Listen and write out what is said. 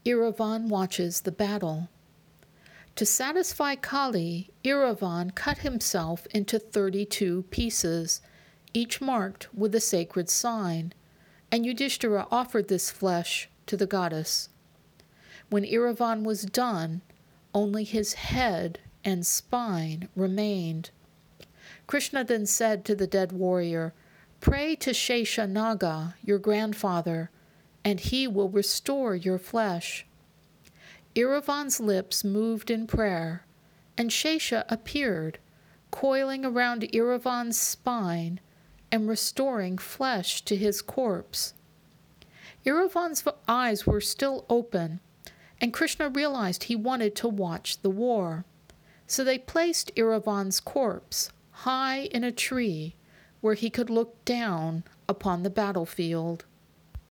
Iravan watches the battle. To satisfy Kali, Iravan cut himself into 32 pieces, each marked with a sacred sign, and Yudhishthira offered this flesh to the goddess. When Iravan was done, only his head and spine remained. Krishna then said to the dead warrior, "Pray to Sheshanaga, your grandfather, and he will restore your flesh." Iravan's lips moved in prayer, and Shesha appeared, coiling around Iravan's spine and restoring flesh to his corpse. Iravan's eyes were still open, and Krishna realized he wanted to watch the war. So they placed Iravan's corpse high in a tree where he could look down upon the battlefield.